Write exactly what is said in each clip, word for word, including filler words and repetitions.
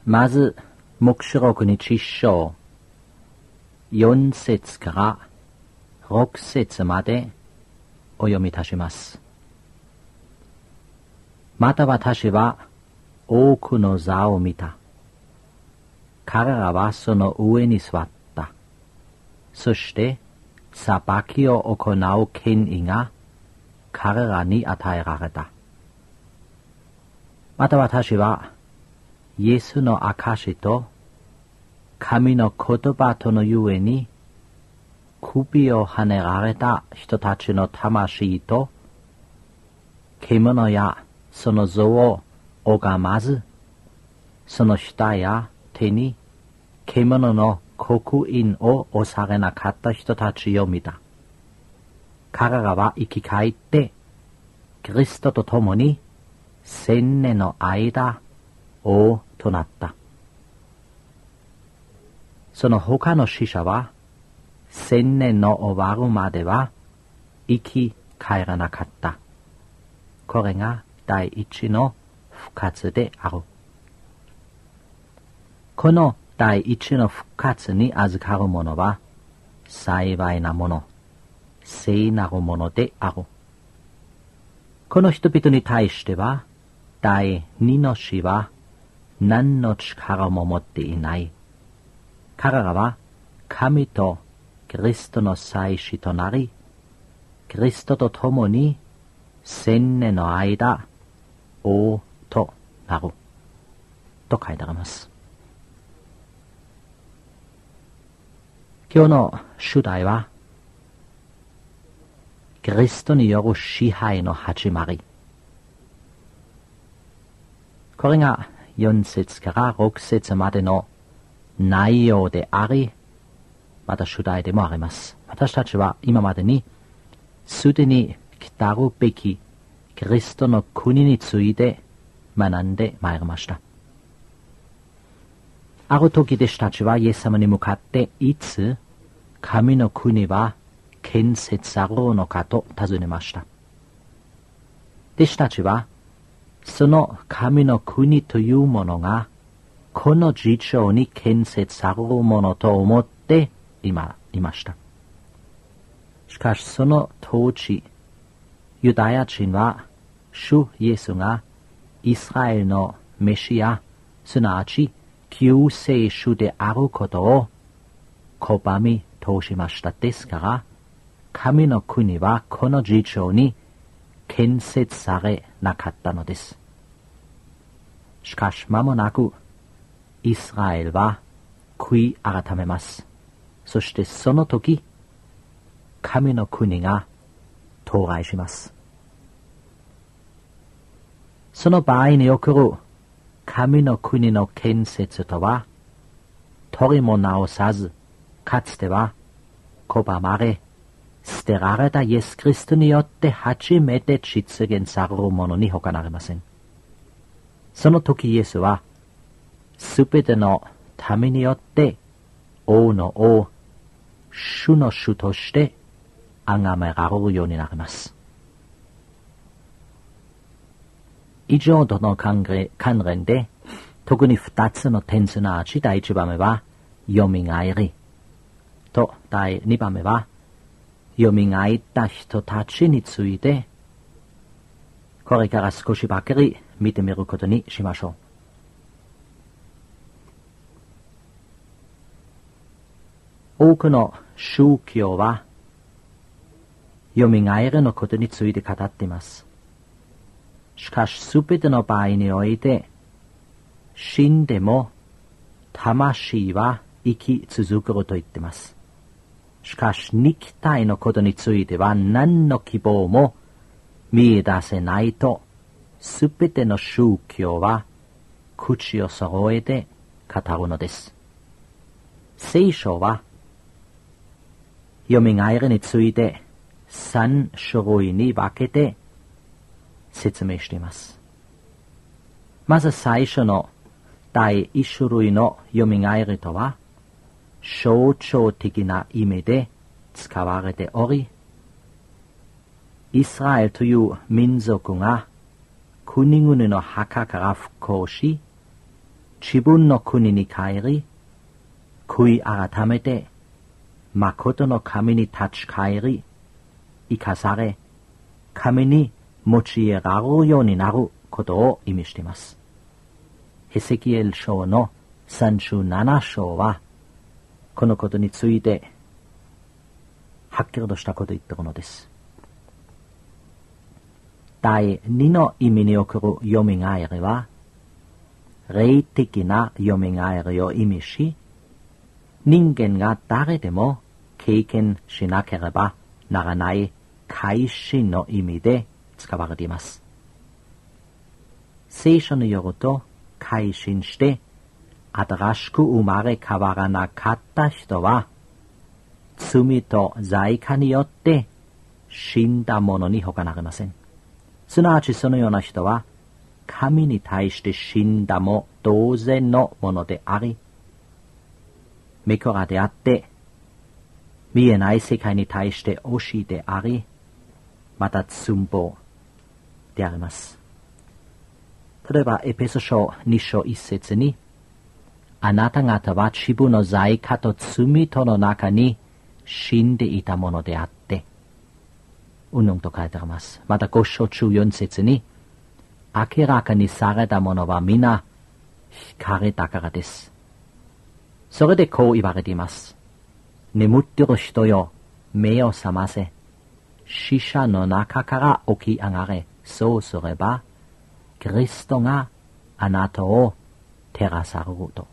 まず、黙示録にち章、よん節からろく節までお読みいたします。また私は多くの座を見た。彼らはその上に座った。そして、裁きを行う権威が彼らに与えられた。また私は、イエスの証と神の言葉とのゆえに首をはねられた人たちの魂と獣やその像を拝まず、その舌や手に獣の刻印を押されなかった人たちを見た。彼らは生き返ってキリストと共に千年の間王となった。その他の死者は千年の終わるまでは生き返らなかった。これが第一の復活である。この第一の復活に預かる者は幸いなもの、聖なるものである。この人々に対しては第二の死は何の力も持っていない。彼らは神とキリストの祭司となり、キリストと共に千年の間王となると書いてあります。今日の主題はキリストによる支配の始まり。これがよん節からろく節までの内容であり、また主題でもあります。私たちは今までにすでに来たるべきキリストの国について学んでまいりました。ある時弟子たちはイエス様に向かっていつ神の国は建設されるのかと尋ねました。弟子たちはその神の国というものがこの地上に建設されるものと思っていま、いました。しかしその当時、ユダヤ人は主イエスがイスラエルのメシア、すなわち救世主であることを拒み通しました。ですから、神の国はこの地上に建設されなかったのです。しかし間もなくイスラエルは悔い改めます。そしてその時、神の国が到来します。その場合における神の国の建設とは、取りも直さず、かつては拒まれ、捨てられたイエス・キリストによって初めて実現されるものに他なりません。その時イエスは、すべての民によって王の王、主の主として崇められるようになります。以上との関連で、特に二つの点すなわち第一番目は、よみがえりと第二番目は、よみがえった人たちについて、これから少しばかり見てみることにしましょう。多くの宗教は、よみがえりのことについて語っています。しかし、すべての場合において、死んでも魂は生き続けると言っています。しかし、肉体のことについては何の希望も見出せないと、すべての宗教は口を揃えて語るのです。聖書は、よみがえりについて三種類に分けて説明しています。まず最初の第一種類のよみがえりとは、象徴的な意味で使われており、イスラエルという民族が国々の墓から復興し、 自分の国に帰り、悔い改めて、誠の神に立ち返り、生かされ、神に用いられるようになることを意味しています。ヘセキエル書のさんじゅうなな章は、このことについて、はっきりとしたことを言っているのです。第二の意味におけるよみがえりは、霊的なよみがえりを意味し、人間が誰でも経験しなければならない改心の意味で使われています。聖書によると、改心して新しく生まれ変わらなかった人は、罪と罪過によって死んだものに他なりません。すなわちそのような人は、神に対して死んだも同然のものであり、御子らであって、見えない世界に対して推しであり、また寸法であります。例えば、エペソ書に章一節に、あなた方は自分の罪過と罪との中に死んでいたものであって、うんぬんと書いてあります。また五章中四節に、明らかにされたものは皆光だからです。それでこう言われています。眠っている人よ、目を覚ませ。死者の中から起き上がれ。そうすれば、キリストがあなたを照らされると。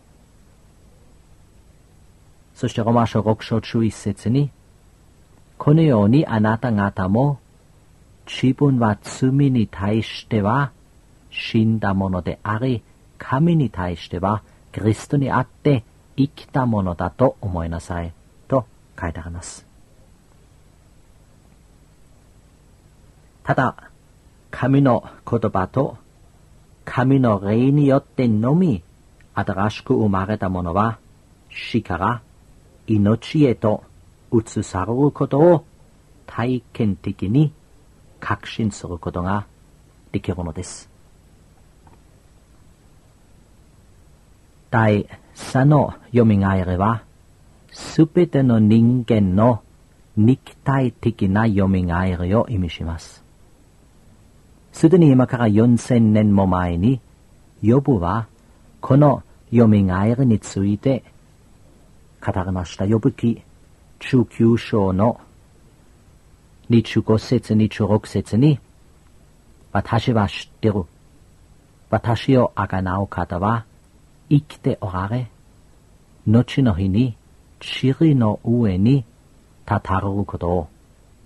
そしてロマ書六章中一節に、このようにあなた方も、自分は罪に対しては死んだものであり、神に対してはキリストにあって生きたものだと思いなさいと書いてあります。ただ、神の言葉と神の霊によってのみ新しく生まれたものは死から命へと移されることを体験的に確信することができるのです。第三のよみがえりは、すべての人間の肉体的なよみがえりを意味します。すでに今からよんせんねんも前に、ヨブはこのよみがえりについて語りました。ヨブ記じゅうきゅう章のにじゅうご節にじゅうろく節に、私は知ってる。私をあがなう方は生きておられ、後の日に塵の上に立たれることを。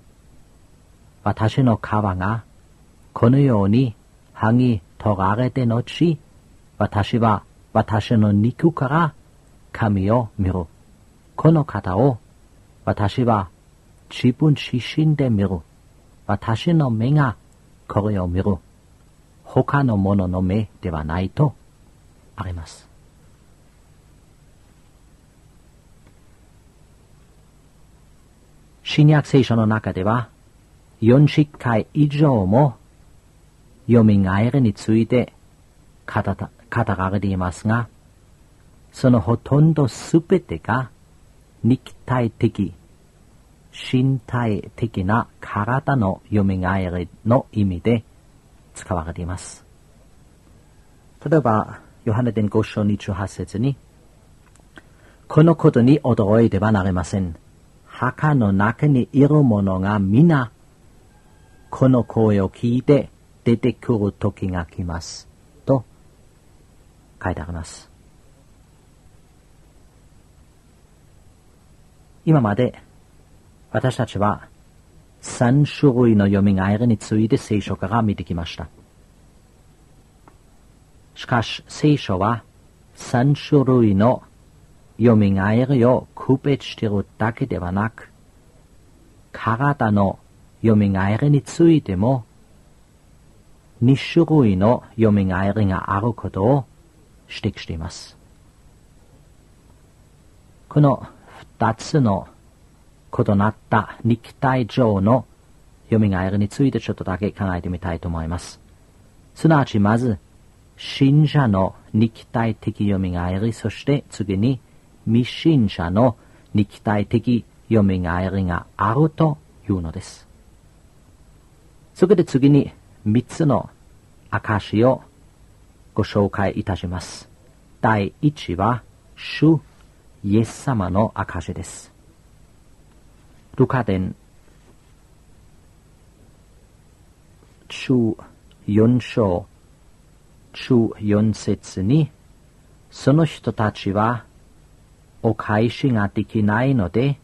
私の皮がこのように剥ぎ取られて後、私は私の肉から神を見る。この方を私は自分自身で見る。私の目がこれを見る。他の者の目ではないとあります。新約聖書の中ではよんじゅっかい以上もよみがえりについて語られていますが、そのほとんどすべてが肉体的、身体的な体のよみがえりの意味で使われています。例えば、ヨハネ伝ご章にじゅうはち節に、このことに驚いてはなりません。墓の中にいる者が皆、この声を聞いて出てくる時が来ます。と書いてあります。今まで私たちは三種類のよみがえりについて聖書から見てきました。しかし聖書は三種類のよみがえりを区別しているだけではなく、体のよみがえりについても二種類のよみがえりがあることを指摘しています。この二つの異なった肉体上のよみがえりについてちょっとだけ考えてみたいと思います。すなわちまず信者の肉体的よみがえり、そして次に未信者の肉体的よみがえりがあるというのです。そこで次に三つの証をご紹介いたします。第一は、主イエス様の証です。ルカ伝中四章中四節に、その人たちはお返しができないので、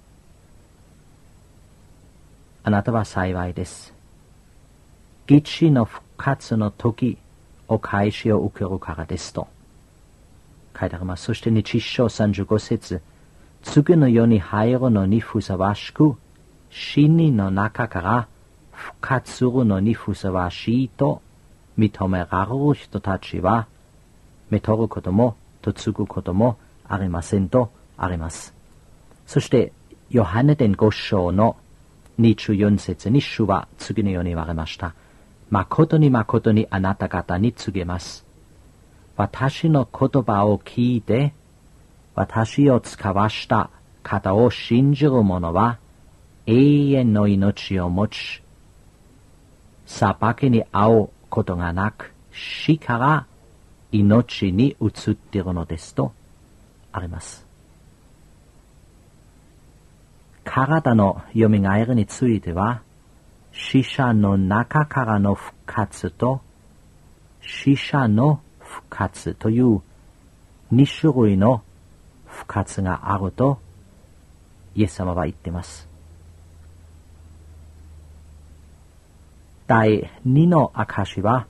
あなたは幸いです。義地の復活の時、お返しを受けるからですと書いてあります。そして日章さんじゅうご節、次の世に入るのにふさわしく、死人の中から復活するのにふさわしいと認められる人たちは、めとることも嫁ぐこともありませんとあります。そして、ヨハネ伝ご章のにじゅうよん節に主は次のように言われました。誠に誠にあなた方に告げます。私の言葉を聞いて、私を使わした方を信じる者は、永遠の命を持ち、裁きに遭うことがなく、死から命に移っているのですとあります。体のよみがえりについては、死者の中からの復活と、死者の復活という二種類の復活があると、イエス様は言っています。第二の証は、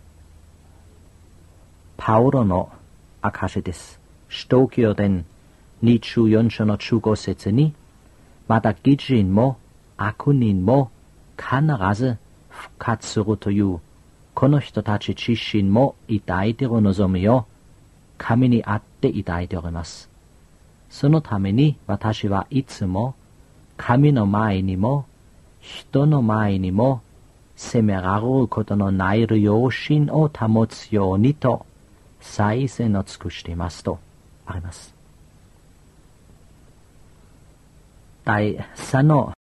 パウロの証です。使徒行伝にじゅうよん章のじゅうご節に、また義人も悪人も必ず復活するという、この人たち自身も抱いている望みを神にあって抱いております。そのために私はいつも神の前にも人の前にも責められることのない良心を保つようにと最善を尽くしていますとあります。第三の